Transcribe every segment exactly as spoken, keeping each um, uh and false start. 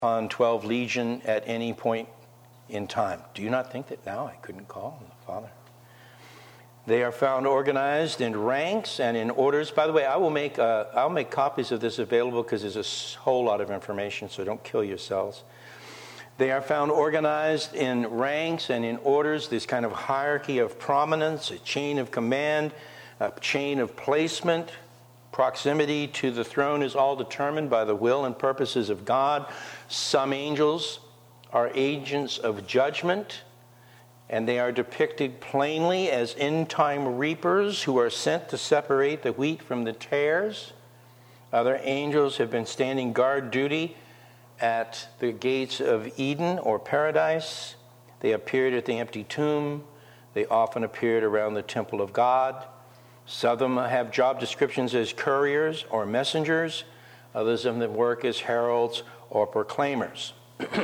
on twelve Legion at any point in time. Do you not think that now I couldn't call on the Father? They are found organized in ranks and in orders. By the way, I will make uh, I'll make copies of this available because there's a whole lot of information, so don't kill yourselves. They are found organized in ranks and in orders, this kind of hierarchy of prominence, a chain of command, a chain of placement. Proximity to the throne is all determined by the will and purposes of God. Some angels are agents of judgment, and they are depicted plainly as end-time reapers who are sent to separate the wheat from the tares. Other angels have been standing guard duty at the gates of Eden or paradise. They appeared at the empty tomb. They often appeared around the temple of God. Some of them have job descriptions as couriers or messengers. Others of them work as heralds or proclaimers.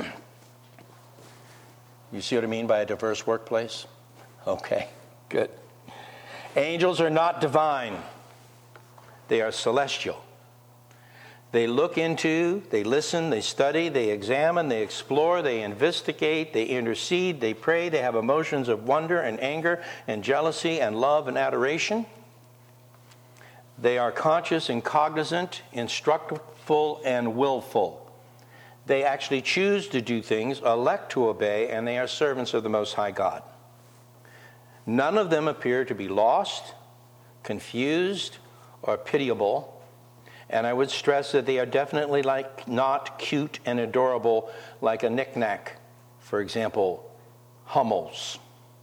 You see what I mean by a diverse workplace? Okay, good. Angels are not divine. They are celestial. They look into, they listen, they study, they examine, they explore, they investigate, they intercede, they pray, they have emotions of wonder and anger and jealousy and love and adoration. They are conscious and cognizant, instructful and willful. They actually choose to do things, elect to obey, and they are servants of the Most High God. None of them appear to be lost, confused, or pitiable. And I would stress that they are definitely like not cute and adorable like a knickknack, for example, Hummels.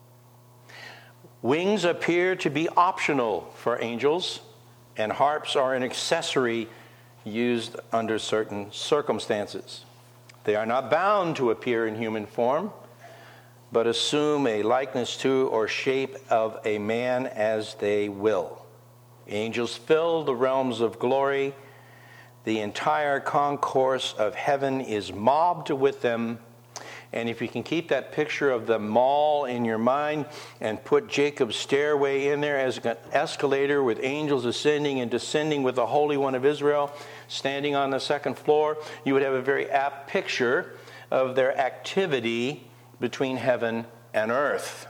Wings appear to be optional for angels, and harps are an accessory used under certain circumstances. They are not bound to appear in human form, but assume a likeness to or shape of a man as they will. Angels fill the realms of glory. The entire concourse of heaven is mobbed with them. And if you can keep that picture of the mall in your mind and put Jacob's stairway in there as an escalator with angels ascending and descending with the Holy One of Israel standing on the second floor, you would have a very apt picture of their activity between heaven and earth.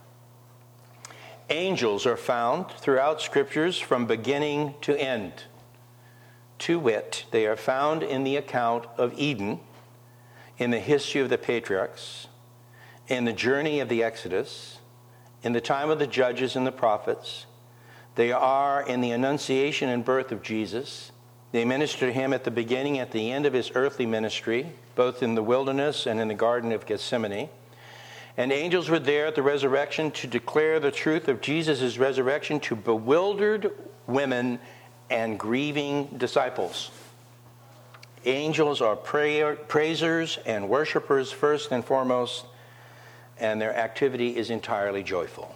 Angels are found throughout scriptures from beginning to end. To wit, they are found in the account of Eden, in the history of the patriarchs, in the journey of the Exodus, in the time of the judges and the prophets. They are in the annunciation and birth of Jesus. They minister to him at the beginning, at the end of his earthly ministry, both in the wilderness and in the Garden of Gethsemane. And angels were there at the resurrection to declare the truth of Jesus' resurrection to bewildered women and grieving disciples. Angels are prayer, praisers and worshipers first and foremost, and their activity is entirely joyful.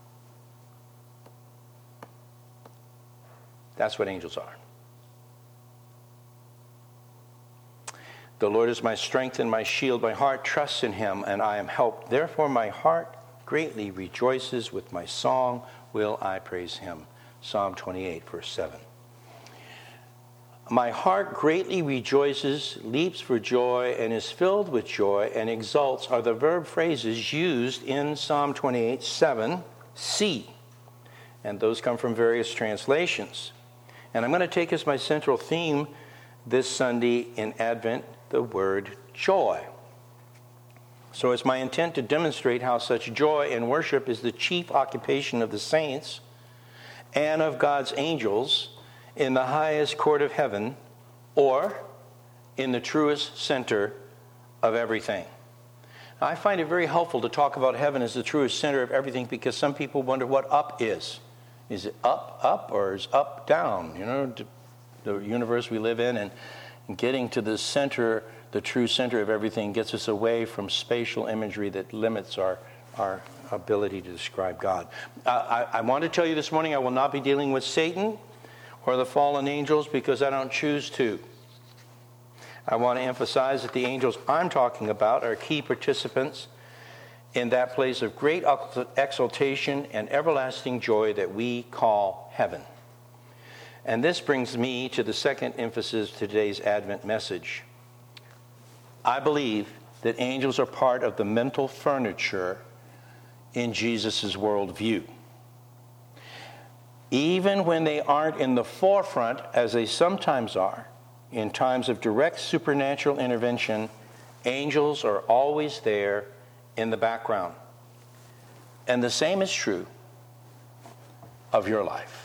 That's what angels are. The Lord is my strength and my shield. My heart trusts in him, and I am helped. Therefore my heart greatly rejoices. With my song will I praise him. Psalm twenty-eight, verse seven. My heart greatly rejoices, leaps for joy, and is filled with joy, and exults are the verb phrases used in Psalm twenty-eight, seven, see. And those come from various translations. And I'm going to take as my central theme this Sunday in Advent the word joy. So it's my intent to demonstrate how such joy in worship is the chief occupation of the saints and of God's angels in the highest court of heaven, or in the truest center of everything. Now, I find it very helpful to talk about heaven as the truest center of everything, because some people wonder what up is. Is it up, up, or is up, down? You know, the universe we live in, and getting to the center, the true center of everything, gets us away from spatial imagery that limits our, our ability to describe God. Uh, I, I want to tell you this morning, I will not be dealing with Satan or the fallen angels, because I don't choose to. I want to emphasize that the angels I'm talking about are key participants in that place of great exaltation and everlasting joy that we call heaven. And this brings me to the second emphasis of today's Advent message. I believe that angels are part of the mental furniture in Jesus' worldview. Even when they aren't in the forefront, as they sometimes are, in times of direct supernatural intervention, angels are always there in the background. And the same is true of your life.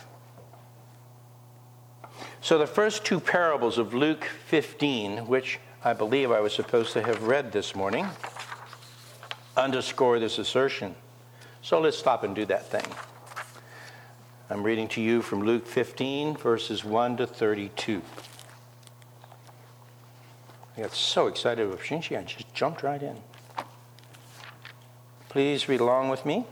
So the first two parables of Luke fifteen, which I believe I was supposed to have read this morning, underscore this assertion. So let's stop and do that thing. I'm reading to you from Luke fifteen, verses one to thirty-two. I got so excited with Shinshi, I just jumped right in. Please read along with me.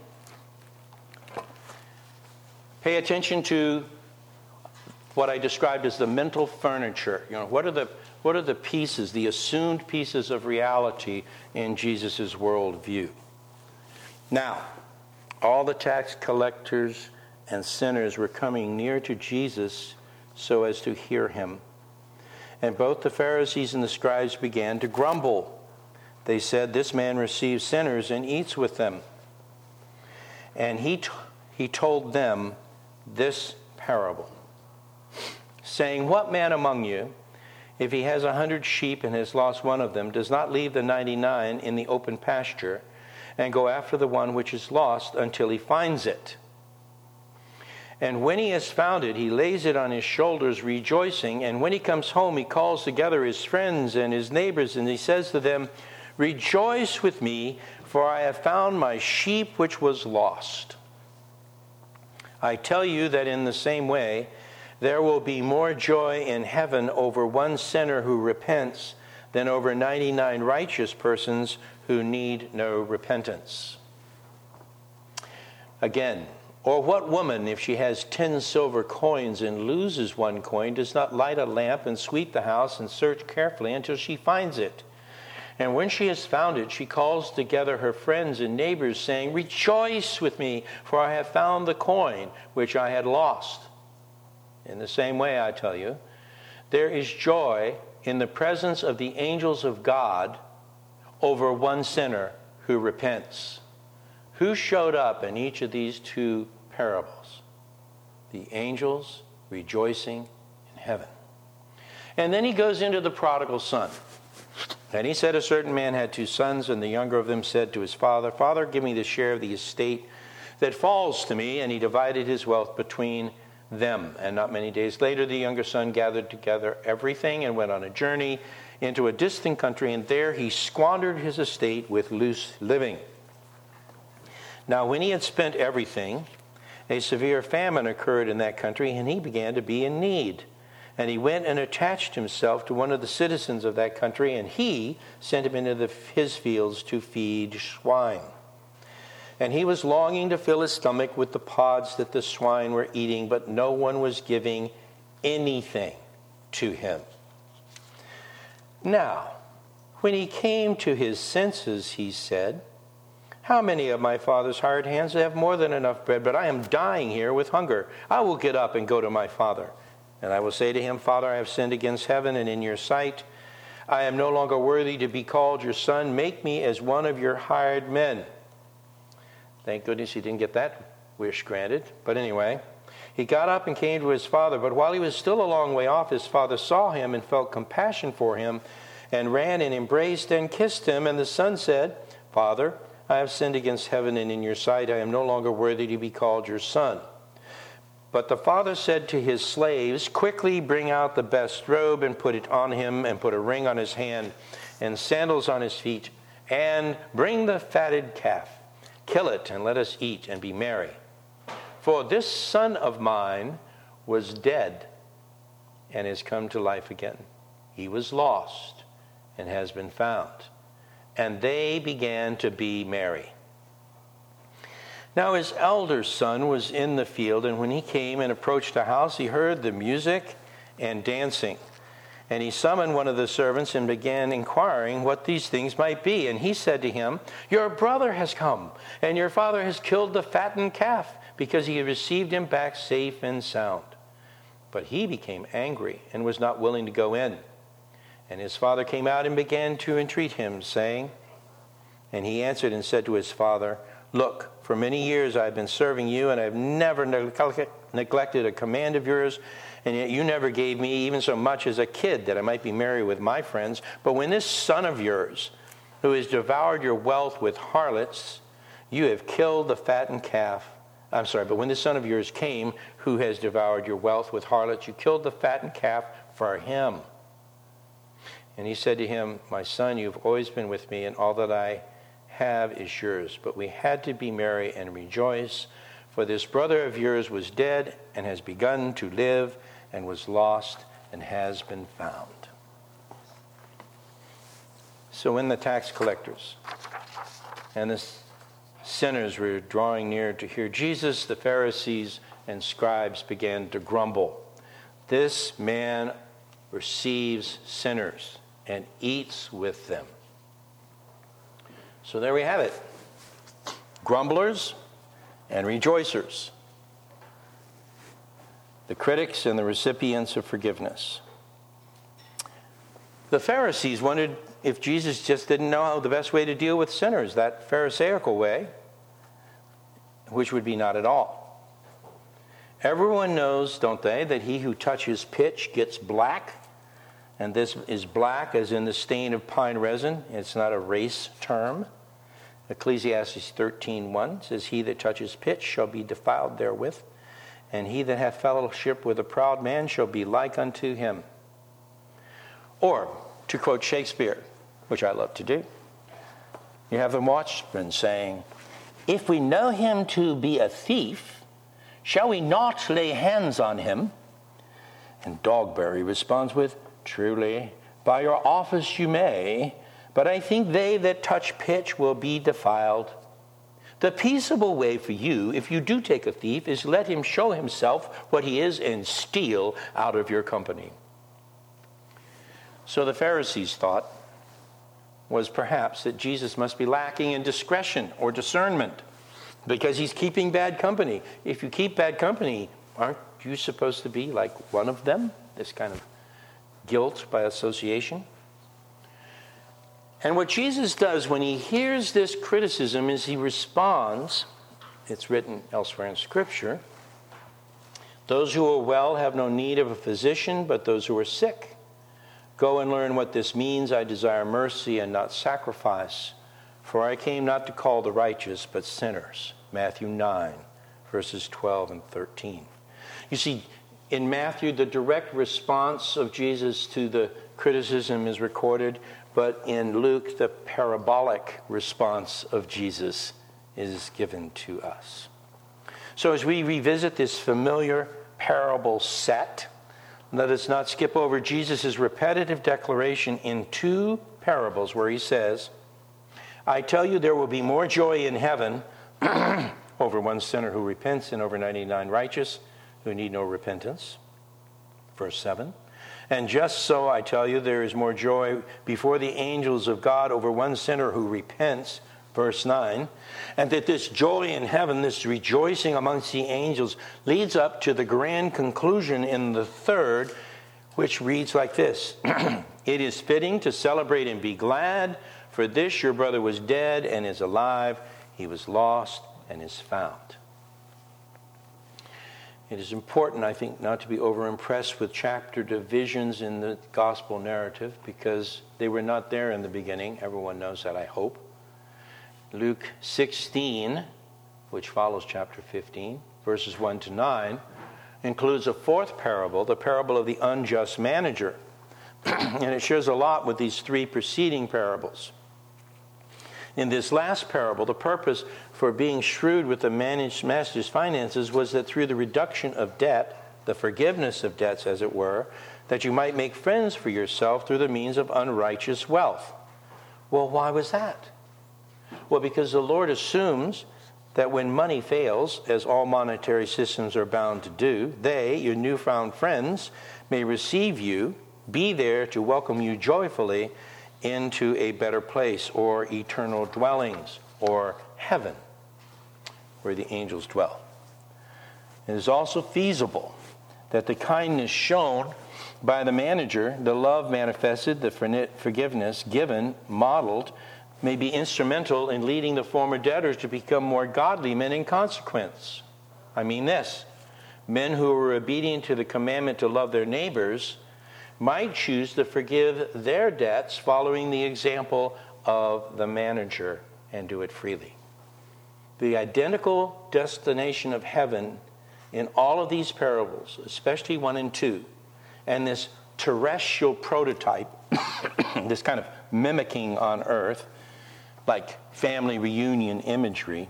Pay attention to what I described as the mental furniture. You know, what are the what are the pieces, the assumed pieces of reality in Jesus' worldview? Now, all the tax collectors and sinners were coming near to Jesus so as to hear him. And both the Pharisees and the scribes began to grumble. They said, "This man receives sinners and eats with them." And he t- he told them this parable, saying, "What man among you, if he has a hundred sheep and has lost one of them, does not leave the ninety-nine in the open pasture and go after the one which is lost until he finds it? And when he has found it, he lays it on his shoulders, rejoicing. And when he comes home, he calls together his friends and his neighbors, and he says to them, 'Rejoice with me, for I have found my sheep which was lost.' I tell you that in the same way, there will be more joy in heaven over one sinner who repents than over ninety-nine righteous persons who need no repentance." Again, or what woman, if she has ten silver coins and loses one coin, does not light a lamp and sweep the house and search carefully until she finds it? And when she has found it, she calls together her friends and neighbors, saying, "Rejoice with me, for I have found the coin which I had lost." In the same way, I tell you, there is joy in the presence of the angels of God over one sinner who repents. Who showed up in each of these two parables? The angels rejoicing in heaven. And then he goes into the prodigal son. And he said, "A certain man had two sons, and the younger of them said to his father, 'Father, give me the share of the estate that falls to me.' And he divided his wealth between them. And not many days later, the younger son gathered together everything and went on a journey into a distant country, and there he squandered his estate with loose living. Now, when he had spent everything, a severe famine occurred in that country, and he began to be in need. And he went and attached himself to one of the citizens of that country, and he sent him into the, his fields to feed swine. And he was longing to fill his stomach with the pods that the swine were eating, but no one was giving anything to him. Now, when he came to his senses, he said, 'How many of my father's hired hands have more than enough bread, but I am dying here with hunger? I will get up and go to my father. And I will say to him, Father, I have sinned against heaven and in your sight. I am no longer worthy to be called your son. Make me as one of your hired men.' Thank goodness he didn't get that wish granted. But anyway, he got up and came to his father. But while he was still a long way off, his father saw him and felt compassion for him and ran and embraced and kissed him. And the son said, 'Father, I have sinned against heaven and in your sight. I am no longer worthy to be called your son.' But the father said to his slaves, 'Quickly bring out the best robe and put it on him, and put a ring on his hand and sandals on his feet, and bring the fatted calf. Kill it, and let us eat and be merry. For this son of mine was dead and has come to life again. He was lost and has been found.' And they began to be merry. Now his elder son was in the field, and when he came and approached the house, he heard the music and dancing. And he summoned one of the servants and began inquiring what these things might be. And he said to him, 'Your brother has come, and your father has killed the fattened calf, because he had received him back safe and sound.' But he became angry and was not willing to go in. And his father came out and began to entreat him, saying, and he answered and said to his father, look, for many years I have been serving you, and I have never neglected a command of yours, and yet you never gave me even so much as a kid that I might be merry with my friends. But when this son of yours, who has devoured your wealth with harlots, you have killed the fattened calf. I'm sorry, but when this son of yours came, who has devoured your wealth with harlots, you killed the fattened calf for him. And he said to him, my son, you have always been with me, and all that I have is yours. But we had to be merry and rejoice, for this brother of yours was dead and has begun to live, and was lost and has been found. So when the tax collectors and the sinners were drawing near to hear Jesus, the Pharisees and scribes began to grumble. This man receives sinners and eats with them. So there we have it. Grumblers and rejoicers. The critics and the recipients of forgiveness. The Pharisees wondered if Jesus just didn't know how the best way to deal with sinners, that Pharisaical way, which would be not at all. Everyone knows, don't they, that he who touches pitch gets black. And this is black as in the stain of pine resin. It's not a race term. Ecclesiastes thirteen one says, he that touches pitch shall be defiled therewith, and he that hath fellowship with a proud man shall be like unto him. Or, to quote Shakespeare, which I love to do, you have the watchman saying, if we know him to be a thief, shall we not lay hands on him? And Dogberry responds with, truly, by your office you may, but I think they that touch pitch will be defiled. The peaceable way for you, if you do take a thief, is let him show himself what he is and steal out of your company. So the Pharisees thought was perhaps that Jesus must be lacking in discretion or discernment because he's keeping bad company. If you keep bad company, aren't you supposed to be like one of them? This kind of guilt by association. And what Jesus does when he hears this criticism is he responds. It's written elsewhere in Scripture. Those who are well have no need of a physician, but those who are sick. Go and learn what this means. I desire mercy and not sacrifice, for I came not to call the righteous, but sinners. Matthew nine, verses twelve and thirteen. You see, in Matthew, the direct response of Jesus to the criticism is recorded, but in Luke, the parabolic response of Jesus is given to us. So as we revisit this familiar parable set, let us not skip over Jesus' repetitive declaration in two parables where he says, I tell you there will be more joy in heaven over one sinner who repents and over ninety-nine righteous who need no repentance. Verse seven. And just so I tell you, there is more joy before the angels of God over one sinner who repents. Verse nine. And that this joy in heaven, this rejoicing amongst the angels, leads up to the grand conclusion in the third, which reads like this. It is fitting to celebrate and be glad, for this your brother was dead and is alive. He was lost and is found. It is important, I think, not to be overimpressed with chapter divisions in the gospel narrative because they were not there in the beginning. Everyone knows that, I hope. Luke sixteen, which follows chapter fifteen, verses one to nine, includes a fourth parable, the parable of the unjust manager. And it shares a lot with these three preceding parables. In this last parable, the purpose for being shrewd with the managed master's finances was that through the reduction of debt, the forgiveness of debts, as it were, that you might make friends for yourself through the means of unrighteous wealth. Well, why was that? Well, because the Lord assumes that when money fails, as all monetary systems are bound to do, they, your newfound friends, may receive you, be there to welcome you joyfully into a better place, or eternal dwellings, or heaven, where the angels dwell. It is also feasible that the kindness shown by the manager, the love manifested, the forgiveness given, modeled, may be instrumental in leading the former debtors to become more godly men in consequence. I mean this. Men who are obedient to the commandment to love their neighbors might choose to forgive their debts following the example of the manager and do it freely. The identical destination of heaven in all of these parables, especially one and two, and this terrestrial prototype, this kind of mimicking on earth, like family reunion imagery,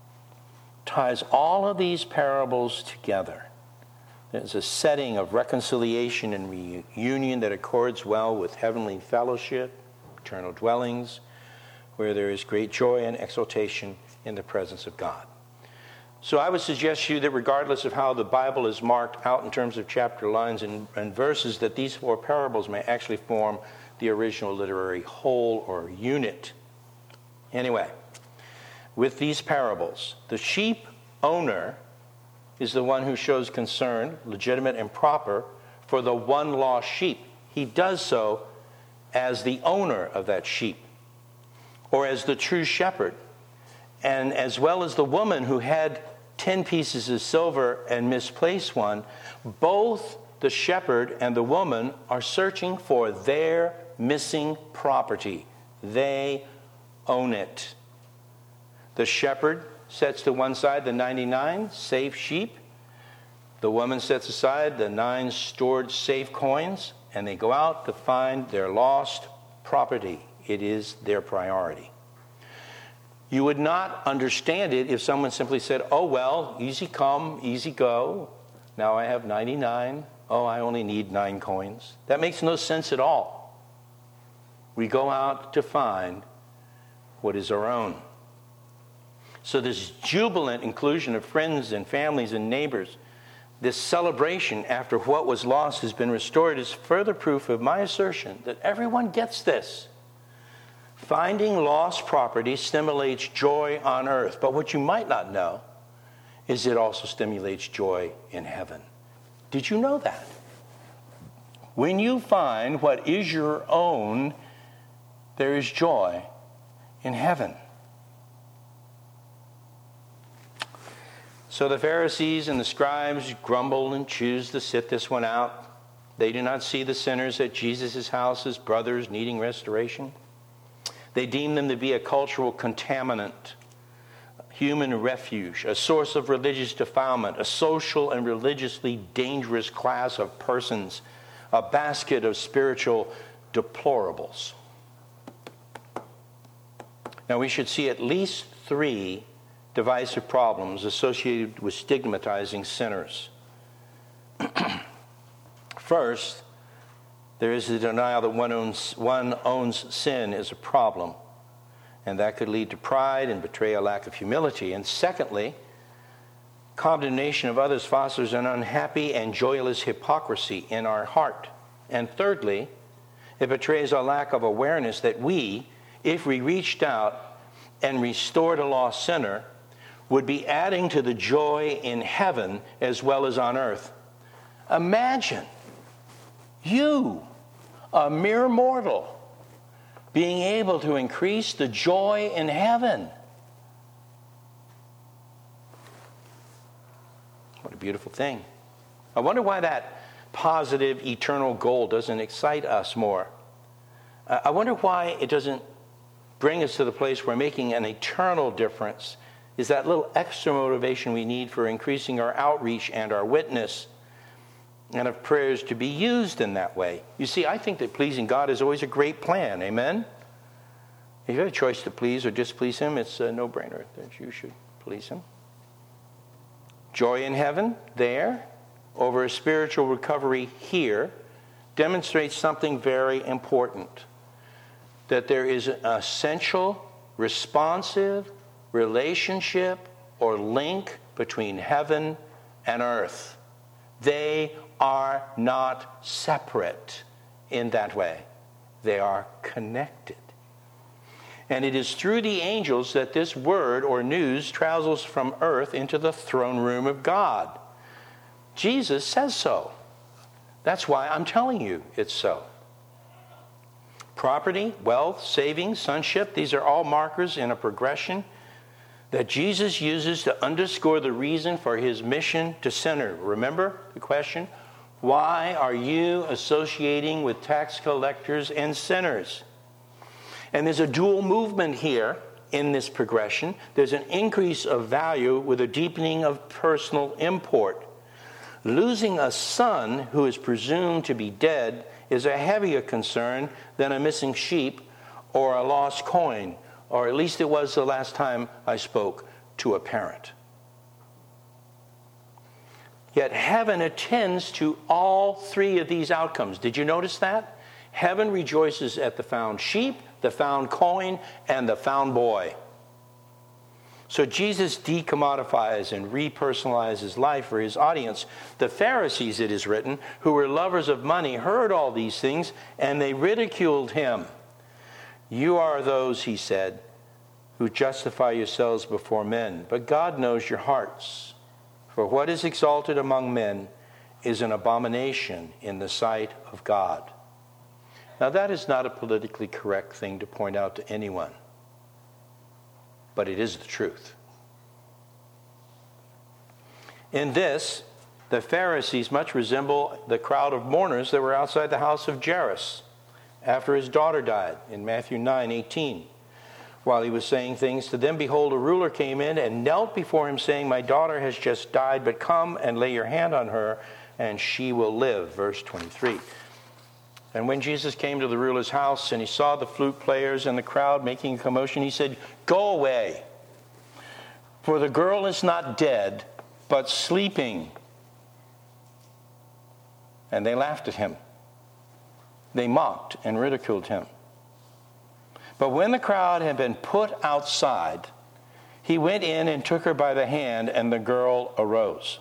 ties all of these parables together. There's a setting of reconciliation and reunion that accords well with heavenly fellowship, eternal dwellings, where there is great joy and exultation in the presence of God. So I would suggest to you that regardless of how the Bible is marked out in terms of chapter lines and, and verses, that these four parables may actually form the original literary whole or unit. Anyway, with these parables, the sheep owner is the one who shows concern, legitimate and proper, for the one lost sheep. He does so as the owner of that sheep, or as the true shepherd, and as well as the woman who had ten pieces of silver and misplaced one. Both the shepherd and the woman are searching for their missing property. They own it. The shepherd sets to one side the ninety-nine safe sheep. The woman sets aside the nine stored safe coins, and they go out to find their lost property. It is their priority. You would not understand it if someone simply said, oh, well, easy come, easy go. Now I have ninety-nine. Oh, I only need nine coins. That makes no sense at all. We go out to find what is our own. So this jubilant inclusion of friends and families and neighbors, this celebration after what was lost has been restored, is further proof of my assertion that everyone gets this. Finding lost property stimulates joy on earth. But what you might not know is it also stimulates joy in heaven. Did you know that? When you find what is your own, there is joy in heaven. So the Pharisees and the scribes grumble and choose to sit this one out. They do not see the sinners at Jesus' house as brothers needing restoration. They deem them to be a cultural contaminant, human refuge, a source of religious defilement, a social and religiously dangerous class of persons, a basket of spiritual deplorables. Now we should see at least three divisive problems associated with stigmatizing sinners. First, there is the denial that one owns, one owns sin is a problem, and that could lead to pride and betray a lack of humility. And secondly, condemnation of others fosters an unhappy and joyless hypocrisy in our heart. And thirdly, it betrays a lack of awareness that we, if we reached out and restored a lost sinner, would be adding to the joy in heaven as well as on earth. Imagine you, a mere mortal, being able to increase the joy in heaven. What a beautiful thing. I wonder why that positive eternal goal doesn't excite us more. I wonder why it doesn't bring us to the place where making an eternal difference is that little extra motivation we need for increasing our outreach and our witness, and of prayers to be used in that way. You see, I think that pleasing God is always a great plan. Amen? If you have a choice to please or displease Him, it's a no-brainer that you should please Him. Joy in heaven, there, over a spiritual recovery here, demonstrates something very important. That there is an essential, responsive relationship or link between heaven and earth. They are not separate in that way. They are connected. And it is through the angels that this word or news travels from earth into the throne room of God. Jesus says so. That's why I'm telling you it's so. Property, wealth, savings, sonship, these are all markers in a progression that Jesus uses to underscore the reason for his mission to sinner. Remember the question? Why are you associating with tax collectors and sinners? And there's a dual movement here in this progression. There's an increase of value with a deepening of personal import. Losing a son who is presumed to be dead is a heavier concern than a missing sheep or a lost coin, or at least it was the last time I spoke to a parent. Yet heaven attends to all three of these outcomes. Did you notice that? Heaven rejoices at the found sheep, the found coin, and the found boy. So Jesus decommodifies and repersonalizes life for his audience. The Pharisees, it is written, who were lovers of money, heard all these things, and they ridiculed him. You are those, he said, who justify yourselves before men, but God knows your hearts. For what is exalted among men is an abomination in the sight of God. Now that is not a politically correct thing to point out to anyone, but it is the truth. In this, the Pharisees much resemble the crowd of mourners that were outside the house of Jairus after his daughter died in Matthew nine eighteen. While he was saying things to them, behold, a ruler came in and knelt before him, saying, my daughter has just died, but come and lay your hand on her, and she will live. Verse twenty-three. And when Jesus came to the ruler's house and he saw the flute players and the crowd making a commotion, he said, go away, for the girl is not dead, but sleeping. And they laughed at him. They mocked and ridiculed him. But when the crowd had been put outside, he went in and took her by the hand, and the girl arose.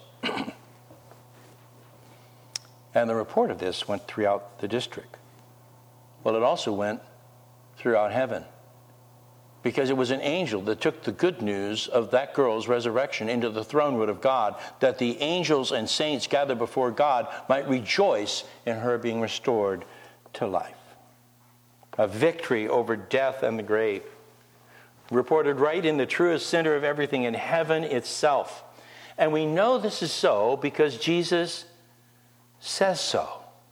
And the report of this went throughout the district. Well, it also went throughout heaven, because it was an angel that took the good news of that girl's resurrection into the throne room of God, that the angels and saints gathered before God might rejoice in her being restored to life. A victory over death and the grave, reported right in the truest center of everything, in heaven itself. And we know this is so because Jesus says so.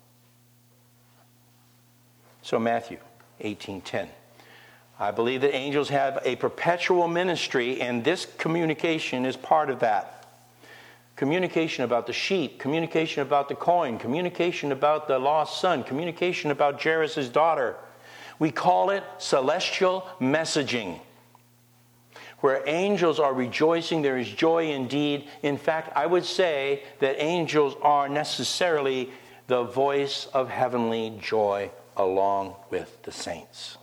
So Matthew eighteen ten. I believe that angels have a perpetual ministry, and this communication is part of that. Communication about the sheep, communication about the coin, communication about the lost son, communication about Jairus' daughter. We call it celestial messaging, where angels are rejoicing. There is joy indeed. In fact, I would say that angels are necessarily the voice of heavenly joy along with the saints.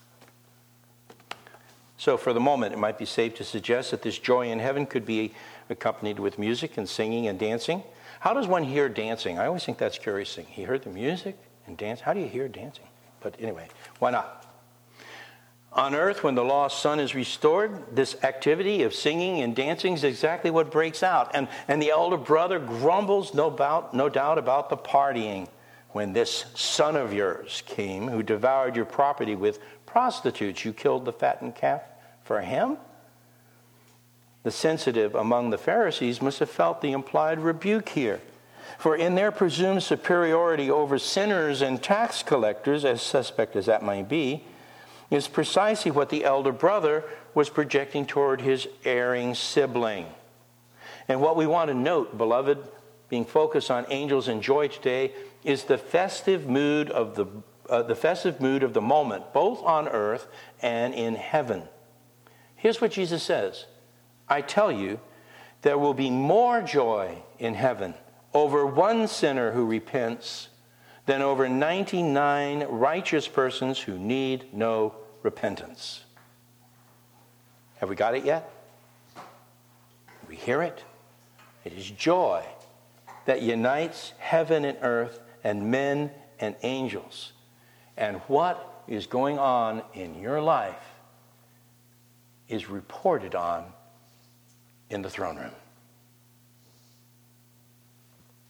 So for the moment, it might be safe to suggest that this joy in heaven could be accompanied with music and singing and dancing. How does one hear dancing? I always think that's a curious thing. He heard the music and dance. How do you hear dancing? But anyway, why not? On earth, when the lost son is restored, this activity of singing and dancing is exactly what breaks out. And, and the elder brother grumbles, no doubt, no doubt about the partying when this son of yours came who devoured your property with prostitutes. You killed the fattened calf for him? The sensitive among the Pharisees must have felt the implied rebuke here. For in their presumed superiority over sinners and tax collectors, as suspect as that might be, is precisely what the elder brother was projecting toward his erring sibling. And what we want to note, beloved, being focused on angels and joy today, is the festive mood of the uh, the festive mood of the moment, both on earth and in heaven. Here's what Jesus says: I tell you, there will be more joy in heaven over one sinner who repents than over ninety-nine righteous persons who need no repentance. Have we got it yet? We hear it. It is joy that unites heaven and earth and men and angels. And what is going on in your life is reported on in the throne room.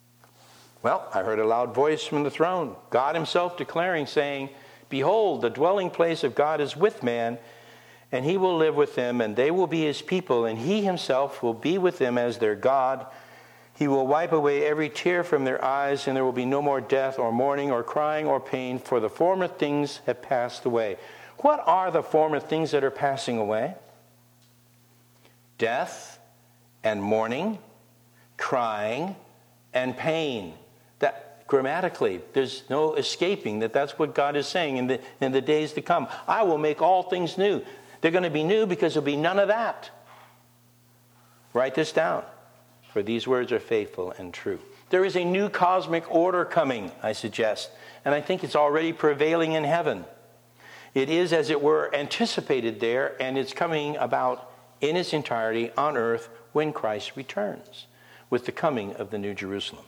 Well, I heard a loud voice from the throne, God himself declaring, saying, behold, the dwelling place of God is with man, and he will live with them, and they will be his people, and he himself will be with them as their God. He will wipe away every tear from their eyes, and there will be no more death or mourning or crying or pain, for the former things have passed away. What are the former things that are passing away? Death and mourning, crying and pain. That grammatically, there's no escaping that that's what God is saying in the, in the days to come. I will make all things new. They're going to be new because there'll be none of that. Write this down, for these words are faithful and true. There is a new cosmic order coming, I suggest, and I think it's already prevailing in heaven. It is, as it were, anticipated there, and it's coming about in its entirety on earth when Christ returns, with the coming of the New Jerusalem.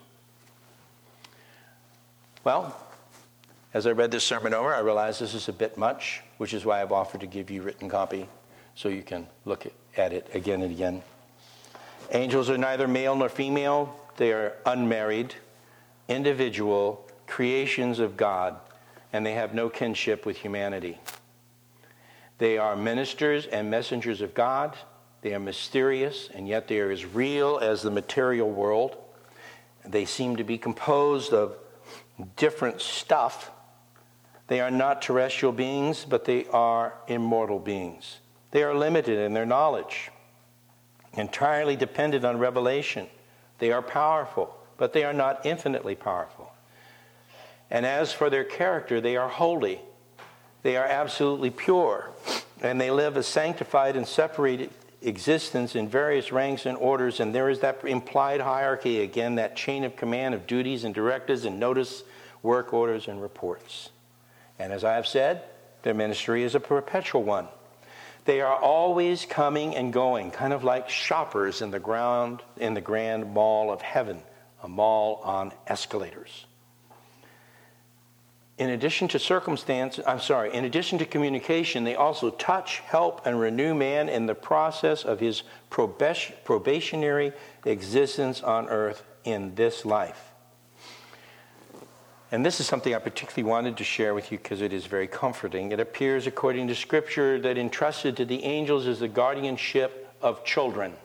Well, as I read this sermon over, I realized this is a bit much, which is why I've offered to give you a written copy so you can look at it again and again. Angels are neither male nor female. They are unmarried, individual creations of God, and they have no kinship with humanity. They are ministers and messengers of God. They are mysterious, and yet they are as real as the material world. They seem to be composed of different stuff. They are not terrestrial beings, but they are immortal beings. They are limited in their knowledge, entirely dependent on revelation. They are powerful, but they are not infinitely powerful. And as for their character, they are holy. They are absolutely pure, and they live a sanctified and separated existence in various ranks and orders, and there is that implied hierarchy again, that chain of command of duties and directives and notice, work orders and reports. And as I have said, their ministry is a perpetual one. They are always coming and going, kind of like shoppers in the ground in the grand mall of heaven, a mall on escalators. In addition to circumstance, I'm sorry, in addition to communication, they also touch, help, and renew man in the process of his probationary existence on earth in this life. And this is something I particularly wanted to share with you because it is very comforting. It appears, according to Scripture, that entrusted to the angels is the guardianship of children.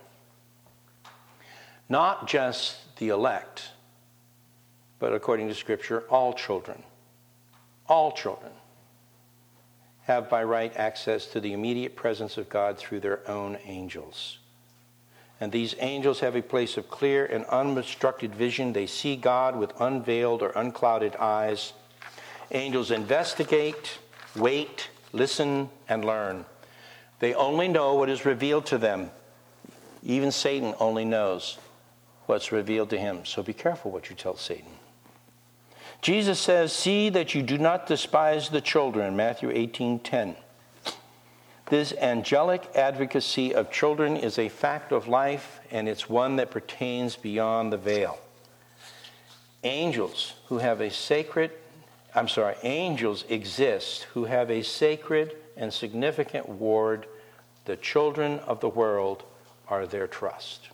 Not just the elect, but according to Scripture, all children. All children have by right access to the immediate presence of God through their own angels. And these angels have a place of clear and unobstructed vision. They see God with unveiled or unclouded eyes. Angels investigate, wait, listen, and learn. They only know what is revealed to them. Even Satan only knows what's revealed to him. So be careful what you tell Satan. Jesus says, see that you do not despise the children, Matthew eighteen ten. This angelic advocacy of children is a fact of life, and it's one that pertains beyond the veil. Angels who have a sacred, I'm sorry, angels exist who have a sacred and significant ward. The children of the world are their trust.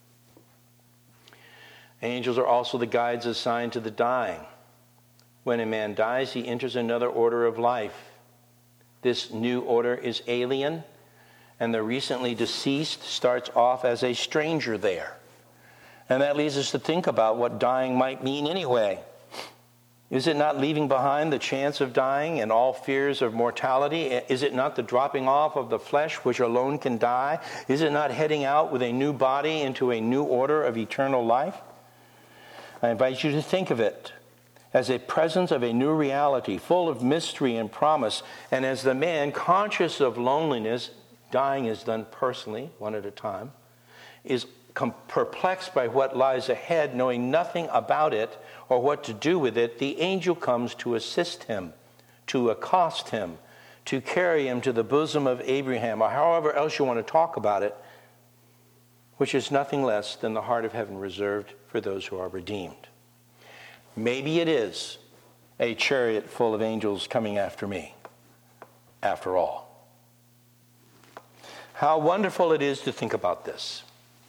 Angels are also the guides assigned to the dying. When a man dies, he enters another order of life. This new order is alien, and the recently deceased starts off as a stranger there. And that leads us to think about what dying might mean anyway. Is it not leaving behind the chance of dying and all fears of mortality? Is it not the dropping off of the flesh which alone can die? Is it not heading out with a new body into a new order of eternal life? I invite you to think of it as a presence of a new reality, full of mystery and promise. And as the man conscious of loneliness, dying is done personally, one at a time, is com- perplexed by what lies ahead, knowing nothing about it or what to do with it, the angel comes to assist him, to accost him, to carry him to the bosom of Abraham, or however else you want to talk about it, which is nothing less than the heart of heaven reserved for those who are redeemed. Maybe it is a chariot full of angels coming after me, after all. How wonderful it is to think about this.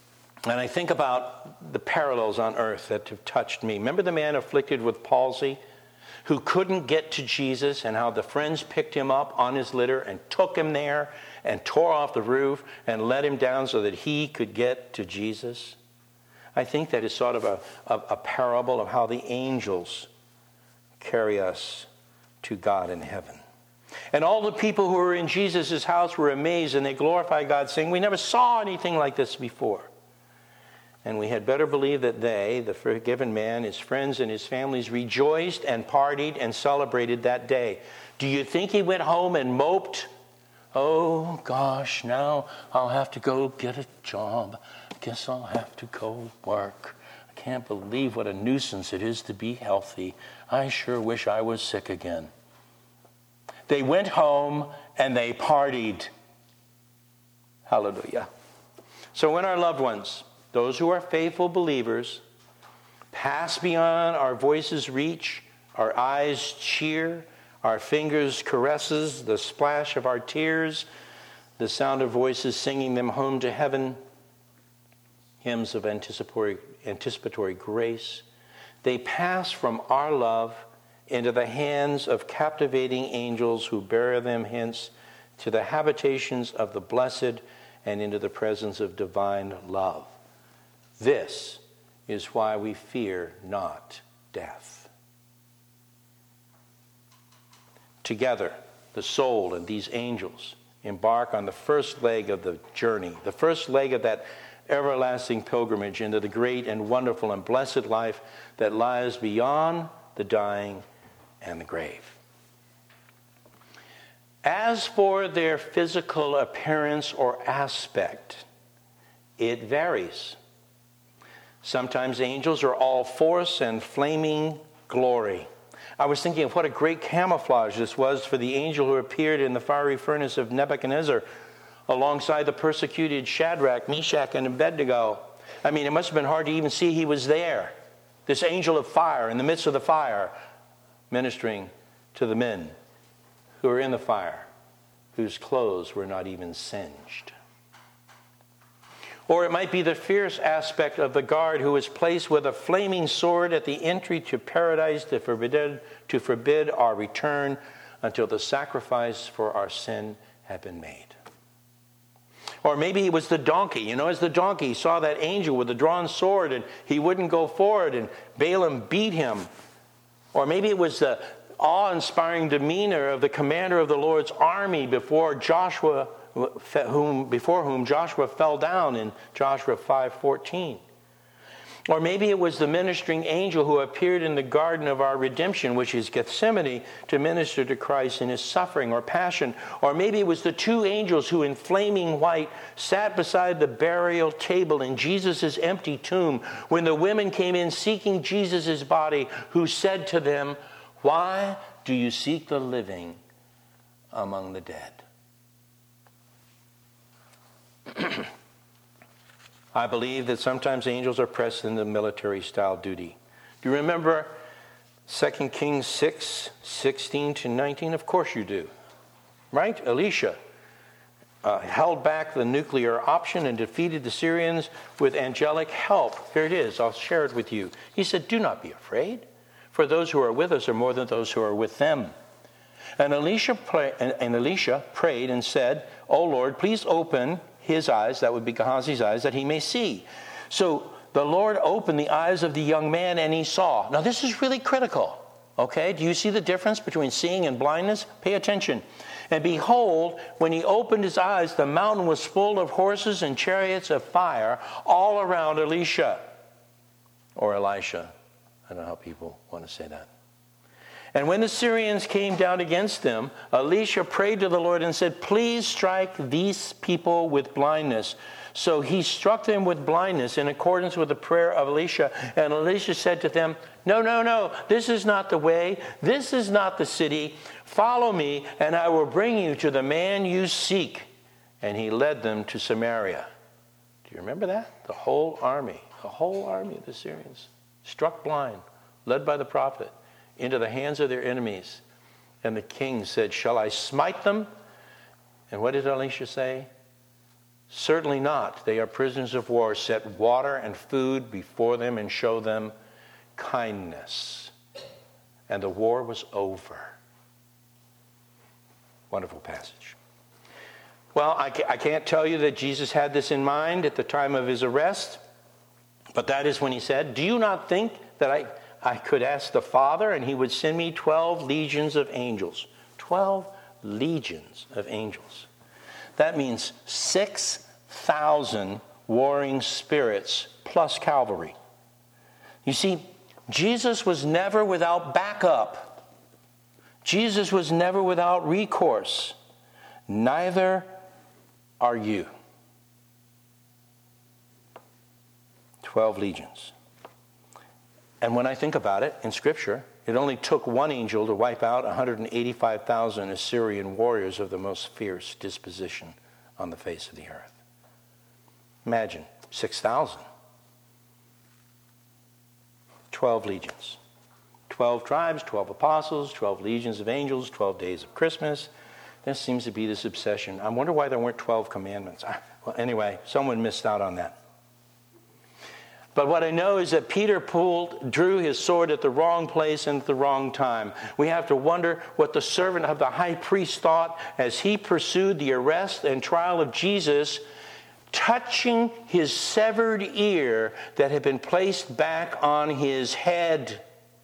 And I think about the parallels on earth that have touched me. Remember the man afflicted with palsy who couldn't get to Jesus, and how the friends picked him up on his litter and took him there and tore off the roof and let him down so that he could get to Jesus? I think that is sort of a, a, a parable of how the angels carry us to God in heaven. And all the people who were in Jesus' house were amazed, and they glorified God, saying, "We never saw anything like this before." And we had better believe that they, the forgiven man, his friends, and his families, rejoiced and partied and celebrated that day. Do you think he went home and moped? "Oh, gosh, now I'll have to go get a job. Guess I'll have to go work. I can't believe what a nuisance it is to be healthy. I sure wish I was sick again." They went home and they partied. Hallelujah. So when our loved ones, those who are faithful believers, pass beyond our voices' reach, our eyes cheer, our fingers caresses, the splash of our tears, the sound of voices singing them home to heaven, hymns of anticipatory, anticipatory grace, they pass from our love into the hands of captivating angels who bear them hence to the habitations of the blessed and into the presence of divine love. This is why we fear not death. Together, the soul and these angels embark on the first leg of the journey, the first leg of that everlasting pilgrimage into the great and wonderful and blessed life that lies beyond the dying and the grave. As for their physical appearance or aspect, it varies. Sometimes angels are all force and flaming glory. I was thinking of what a great camouflage this was for the angel who appeared in the fiery furnace of Nebuchadnezzar alongside the persecuted Shadrach, Meshach, and Abednego. I mean, it must have been hard to even see he was there. This angel of fire in the midst of the fire, ministering to the men who were in the fire, whose clothes were not even singed. Or it might be the fierce aspect of the guard who was placed with a flaming sword at the entry to paradise to forbid, to forbid our return until the sacrifice for our sin had been made. Or maybe it was the donkey. You know, as the donkey saw that angel with the drawn sword and he wouldn't go forward and Balaam beat him. Or maybe it was the awe-inspiring demeanor of the commander of the Lord's army before Joshua, whom, before whom Joshua fell down in Joshua five fourteen. Or maybe it was the ministering angel who appeared in the garden of our redemption, which is Gethsemane, to minister to Christ in his suffering or passion. Or maybe it was the two angels who in flaming white sat beside the burial table in Jesus' empty tomb when the women came in seeking Jesus' body, who said to them, "Why do you seek the living among the dead?" I believe that sometimes angels are pressed into military-style duty. Do you remember Second Kings six, sixteen to nineteen? Of course you do. Right? Elisha uh, held back the nuclear option and defeated the Syrians with angelic help. Here it is. I'll share it with you. He said, "Do not be afraid, for those who are with us are more than those who are with them." And Elisha, pray, and, and Elisha prayed and said, "O Lord, please open his eyes," that would be Gehazi's eyes, "that he may see." So the Lord opened the eyes of the young man and he saw. Now this is really critical. Okay, do you see the difference between seeing and blindness? Pay attention. "And behold, when he opened his eyes, the mountain was full of horses and chariots of fire all around Elisha." Or Elisha. I don't know how people want to say that. "And when the Syrians came down against them, Elisha prayed to the Lord and said, 'Please strike these people with blindness.' So he struck them with blindness in accordance with the prayer of Elisha. And Elisha said to them, 'No, no, no, this is not the way. This is not the city. Follow me, and I will bring you to the man you seek.' And he led them to Samaria." Do you remember that? The whole army, the whole army of the Syrians, struck blind, led by the prophet, into the hands of their enemies. And the king said, "Shall I smite them?" And what did Elisha say? Certainly not. They are prisoners of war. Set water and food before them and show them kindness. And the war was over. Wonderful passage. Well, I can't tell you that Jesus had this in mind at the time of his arrest, but that is when he said, do you not think that I, I could ask the Father and he would send me twelve legions of angels? Twelve legions of angels. That means six thousand warring spirits plus cavalry. You see, Jesus was never without backup. Jesus was never without recourse. Neither are you. Twelve legions. And when I think about it in Scripture, it only took one angel to wipe out one hundred eighty-five thousand Assyrian warriors of the most fierce disposition on the face of the earth. Imagine, six thousand. Twelve legions. Twelve tribes, twelve apostles, twelve legions of angels, twelve days of Christmas. There seems to be this obsession. I wonder why there weren't twelve commandments. Well, anyway, someone missed out on that. But what I know is that Peter pulled, drew his sword at the wrong place and at the wrong time. We have to wonder what the servant of the high priest thought as he pursued the arrest and trial of Jesus, touching his severed ear that had been placed back on his head.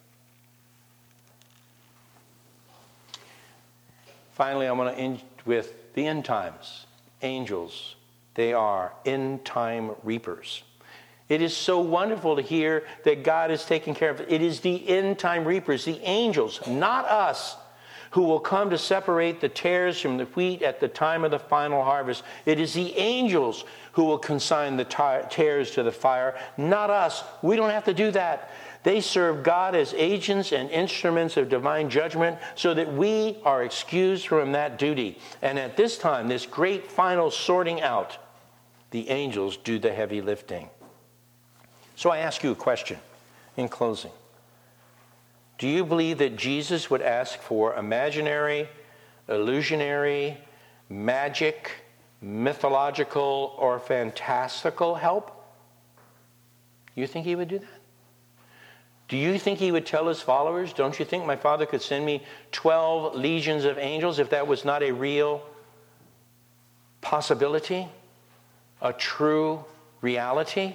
Finally, I want to end with the end times. Angels, they are end time reapers. It is so wonderful to hear that God is taking care of it. It is the end time reapers, the angels, not us, who will come to separate the tares from the wheat at the time of the final harvest. It is the angels who will consign the tares to the fire, not us. We don't have to do that. They serve God as agents and instruments of divine judgment so that we are excused from that duty. And at this time, this great final sorting out, the angels do the heavy lifting. So I ask you a question in closing. Do you believe that Jesus would ask for imaginary, illusionary, magic, mythological, or fantastical help? You think he would do that? Do you think he would tell his followers, don't you think my Father could send me twelve legions of angels if that was not a real possibility, a true reality?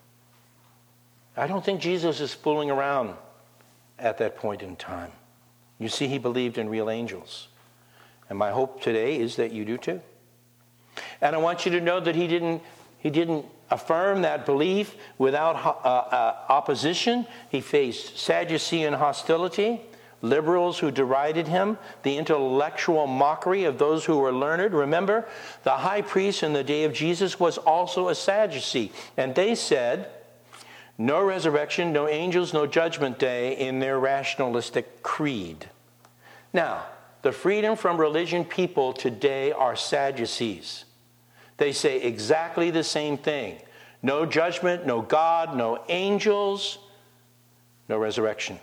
I don't think Jesus is fooling around at that point in time. You see, he believed in real angels. And my hope today is that you do too. And I want you to know that he didn't, he didn't affirm that belief without uh, uh, opposition. He faced Sadducean hostility, liberals who derided him, the intellectual mockery of those who were learned. Remember, the high priest in the day of Jesus was also a Sadducee. And they said, no resurrection, no angels, no judgment day in their rationalistic creed. Now, the freedom from religion people today are Sadducees. They say exactly the same thing. No judgment, no God, no angels, no resurrection.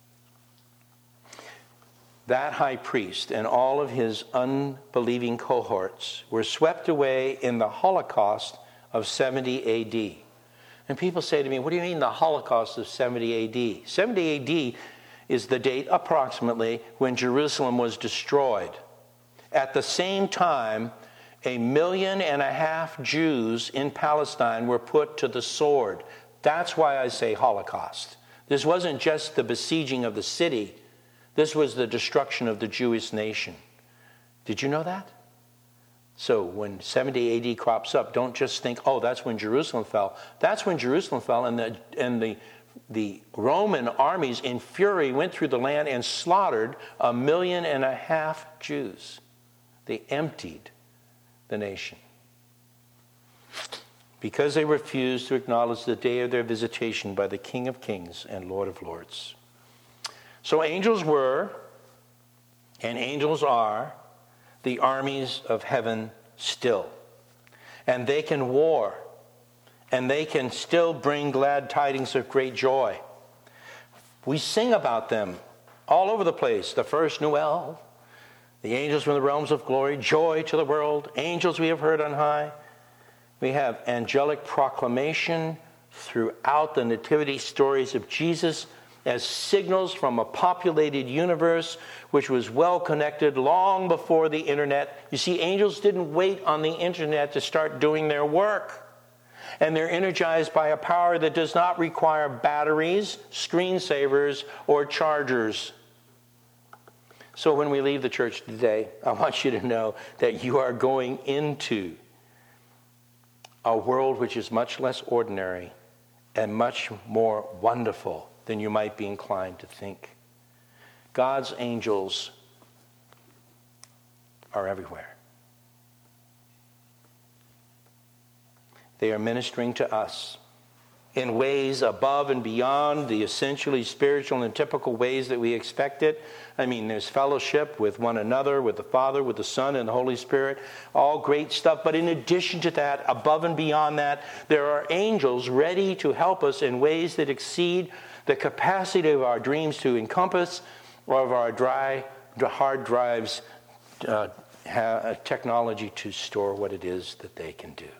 That high priest and all of his unbelieving cohorts were swept away in the Holocaust of seventy A D. And people say to me, what do you mean the Holocaust of seventy A D? seventy A D is the date approximately when Jerusalem was destroyed. At the same time, a million and a half Jews in Palestine were put to the sword. That's why I say Holocaust. This wasn't just the besieging of the city. This was the destruction of the Jewish nation. Did you know that? So when seventy A D crops up, don't just think, oh, that's when Jerusalem fell. That's when Jerusalem fell, and the and the the Roman armies in fury went through the land and slaughtered a million and a half Jews. They emptied the nation because they refused to acknowledge the day of their visitation by the King of Kings and Lord of Lords. So angels were, and angels are, the armies of heaven still. And they can war. And they can still bring glad tidings of great joy. We sing about them all over the place. The first Noel, the angels from the realms of glory, joy to the world, angels we have heard on high. We have angelic proclamation throughout the nativity stories of Jesus as signals from a populated universe which was well connected long before the internet. You see, angels didn't wait on the internet to start doing their work. And they're energized by a power that does not require batteries, screensavers, or chargers. So when we leave the church today, I want you to know that you are going into a world which is much less ordinary and much more wonderful than you might be inclined to think. God's angels are everywhere. They are ministering to us in ways above and beyond the essentially spiritual and typical ways that we expect it. I mean, there's fellowship with one another, with the Father, with the Son, and the Holy Spirit. All great stuff. But in addition to that, above and beyond that, there are angels ready to help us in ways that exceed the capacity of our dreams to encompass, or of our dry, hard drives uh, ha- technology to store what it is that they can do.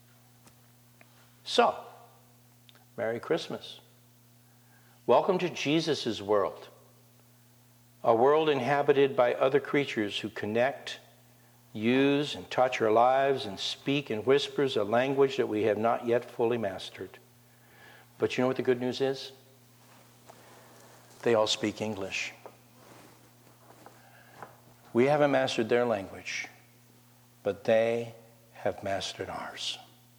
So, Merry Christmas. Welcome to Jesus' world. A world inhabited by other creatures who connect, use, and touch our lives and speak in whispers a language that we have not yet fully mastered. But you know what the good news is? They all speak English. We haven't mastered their language, but they have mastered ours.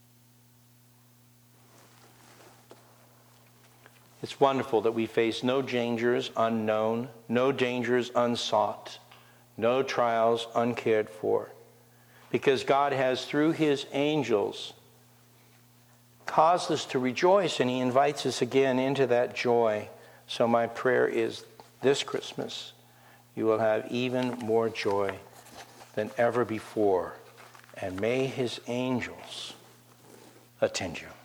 It's wonderful that we face no dangers unknown, no dangers unsought, no trials uncared for, because God has, through his angels, caused us to rejoice, and he invites us again into that joy. So my prayer is this Christmas, you will have even more joy than ever before, and may his angels attend you.